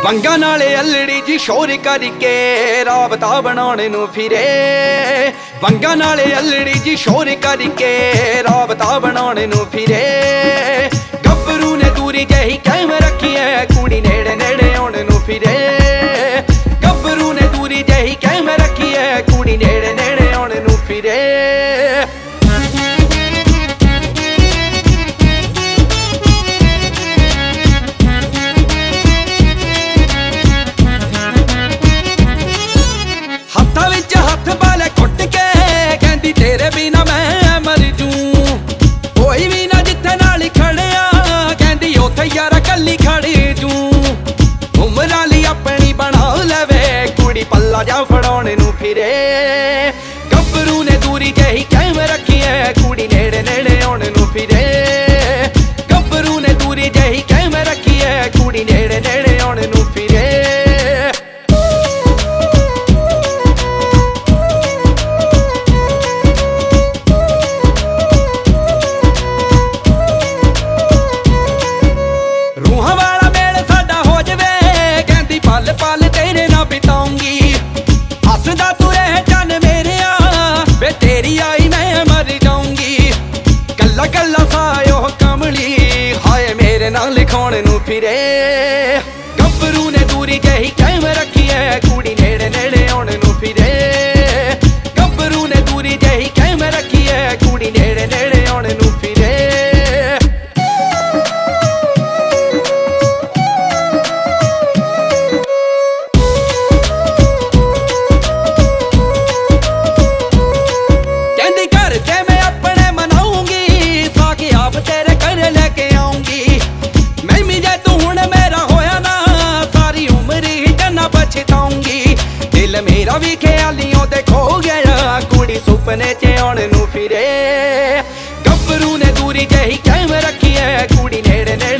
ਵੰਗਾਂ ਨਾਲੇ ਅਲੜੀ ਜੀ ਸ਼ੋਰ ਕਰਕੇ ਰਾਬਤਾ ਬਣਾਉਣ ਨੂੰ ਫਿਰੇ। ਵੰਗਾਂ ਨਾਲੇ ਅਲੜੀ ਜੀ ਸ਼ੋਰ ਕਰਕੇ ਰਾਬਤਾ ਬਣਾਉਣ ਨੂੰ ਫਿਰੇ। ਗੱਭਰੂ ਨੇ ਦੂਰੀ ਜਿਹੀ ਕਾਇਮ ਰੱਖੀ ਐ ਕੁੜੀ ਨੇੜੇ ਨੇੜੇ ਆਉਣ ਨੂੰ ਫਿਰੇ। ਗੱਭਰੂ ਨੇ ਦੂਰੀ ਜਿਹੀ ਕਾਇਮ ਰੱਖੀ ਐ ਕੁੜੀ ਨੇੜੇ ਨੇੜੇ ਆਉਣ ਨੂੰ ਫਿਰੇ। ਹੱਥਾਂ ਵਿੱਚ ਹੱਥ ਬਾਲੇ ਘੁੱਟ ਕੇ ਕਹਿੰਦੀ ਤੇਰੇ ਬਿਨਾ ਮੈਂ ਮਰ ਜੂ। ਕੋਈ ਵੀ ਨਾ ਜਿੱਥੇ ਨਾਲ ਖੜਿਆ ਕਹਿੰਦੀ ਉੱਥੇ ਯਾਰਾ ਕੱਲੀ ਖੜੀ ਜੂ। ਉਮਰਾਂ ਲਈ ਆਪਣੀ ਬਣਾ ਲਵੇ ਕੁੜੀ ਪੱਲਾ ਜਾ ਫੜਾਉਣ ਨੂੰ ਫਿਰੇ। ਗੱਭਰੂ ਨੇ ਦੂਰੀ ਜਿਹੀ ਕਾਇਮ ਰੱਖੀ ਐ ਕੁੜੀ ਨੇੜੇ ਨੇੜੇ ਆਉਣ ਨੂੰ ਫਿਰੇ। ਗੱਭਰੂ ਨੇ ਦੂਰੀ ਜਿਹੀ ਕਾਇਮ ਰੱਖੀ ਐ ਕੁੜੀ ਨੇੜੇ ਨੇੜੇ ਆਉਣ ਨੂੰ ਫਿਰੇ। ਪਲ ਪਲ ਤੇਰੇ ਨਾਲ ਬਿਤਾਉਂਗੀ ਹੱਸਦਾ ਤੂੰ ਰਹਿ ਜਾਨ ਮੇਰਿਆ ਵੇ ਤੇਰੀ ਆਈ ਮੈਂ ਮਰ ਜਾਊਂਗੀ। ਕੱਲਾ ਕੱਲਾ ਸਾਇਓ ਕਮਲੀ ਹਾਏ ਮੇਰੇ ਨਾਲ ਲਿਖਾਉਣ ਨੂੰ ਫਿਰੇ। ਗੱਭਰੂ ਨੇ ਦੂਰੀ ਜਿਹੀ ਕਾਇਮ ਰੱਖੀ ਐ ਕੁੜੀ ਨੇੜੇ ਨੇੜੇ ਆਉਣ ਨੂੰ ਫਿਰੇ। ਗੱਭਰੂ ਨੇ ਦੂਰੀ ਜਿਹੀ ਕਾਇਮ ਰੱਖੀ ਐ ਕੁੜੀ ਨੇੜੇ ਨੇੜੇ ਆਉਣ ਨੂੰ ਫਿਰੇ। ਦਿਲ ਮੇਰਾ ਵੀ ਖਿਆਲੀਆਂ ਤੇ ਖੋ ਗਿਆ ਕੁੜੀ ਸੁਪਨੇ ਚ ਆਉਣ ਨੂੰ ਫਿਰੇ। ਗੱਭਰੂ ਨੇ ਦੂਰੀ ਜਿਹੀ ਕਾਇਮ ਰੱਖੀ ਐ ਕੁੜੀ ਨੇੜੇ ਨੇੜੇ